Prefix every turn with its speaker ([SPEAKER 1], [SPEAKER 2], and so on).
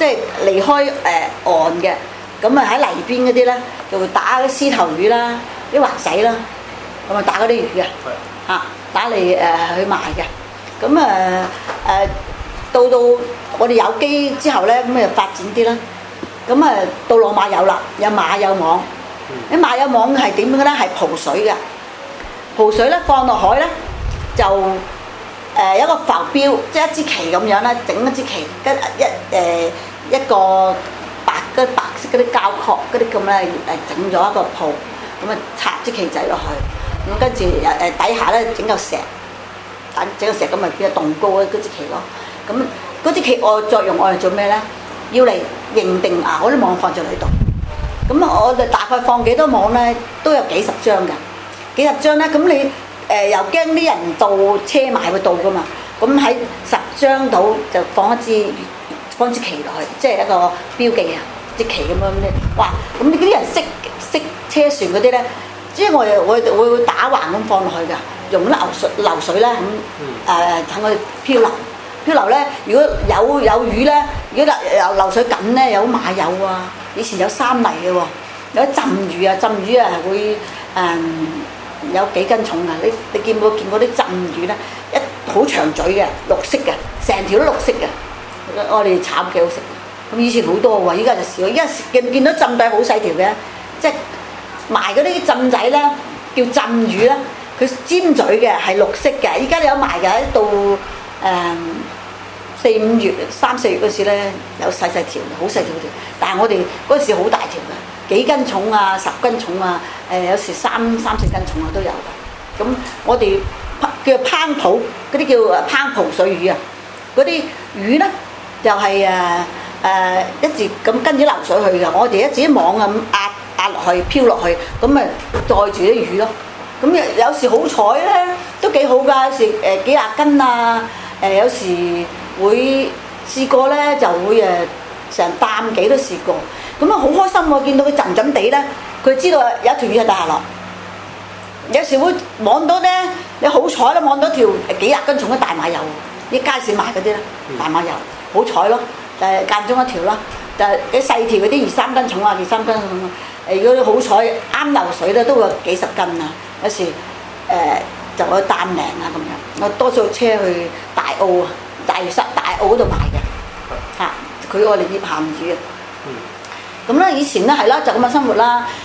[SPEAKER 1] 即係離開岸嘅，咁啊喺泥邊嗰啲咧就會打啲獅頭魚啦、啲滑仔啦，咁啊打嗰啲魚嘅嚇，打嚟去賣嘅。咁到我哋有機之後咧，咁就發展啲啦。咁到落馬有啦，有馬有網。啲馬有網係點嘅咧？係蒲水嘅，蒲水咧放落海咧就有一個浮標，即係一支旗咁樣啦，整一支旗，一個白色嗰啲膠殼嗰啲咁咧整咗一個鋪，咁啊插支旗仔落去，咁跟住底下咧整嚿石，整個石咁咪變咗棟高嗰支旗咯。咁嗰支旗作用我係做咩咧？要嚟認定嗰啲網放咗喺度。咁我哋大概放幾多網咧？都有幾十張㗎，幾十張咧。咁你又驚啲人到車埋會到㗎嘛？咁喺10張度就放支旗落去，即係一個標記啊，支旗咁樣咧。哇！咁呢啲人識車船嗰啲咧，即係我會打橫咁放落去㗎，用啲流水咧咁等佢漂流。漂流咧，如果有魚咧，如果流水緊咧，有馬友啊，以前有三泥嘅喎，有啲浸魚啊，浸魚啊會有幾斤重啊！你見過啲浸魚咧，好長嘴嘅，綠色嘅，成條都綠色嘅，我哋炒幾好食。咁以前好多喎，依家就少。依家見到浸仔好細條嘅，即係賣嗰啲浸仔咧，叫浸魚咧，佢尖嘴嘅，係綠色嘅。依家你有賣嘅，到4、5月、3、4月嗰時咧，有細條，好細條。但係我哋嗰時好大條嘅，幾斤重啊，10斤重啊，有時3、4斤重啊都有嘅。咁我哋叫烹蒲，嗰啲叫烹蒲水魚啊。嗰啲魚咧就係一直咁跟住流水去嘅。我哋一自己網咁壓落去，漂落去，咁咪載住啲魚咯。咁有時好彩咧，都幾好㗎。有時幾廿斤啊，有時會試過咧，就會成擔幾都試過。咁啊好開心喎！見到佢浸浸地咧，佢知道有一條魚係大落。有時會網到咧，你好彩啦，網到條幾廿斤重嘅大馬油，啲街市賣嗰啲咧，大馬油好彩咯。間中一條啦，就係啲細條嗰啲2、3斤重啊，2、3斤重。如果你好彩啱流水咧，都會有幾十斤啊。有時就有擔零啊咁樣。我多數車去大澳啊，大澳嗰度賣嘅嚇，佢我哋醃鹹魚啊。咁咧以前咧係啦，就咁嘅生活啦。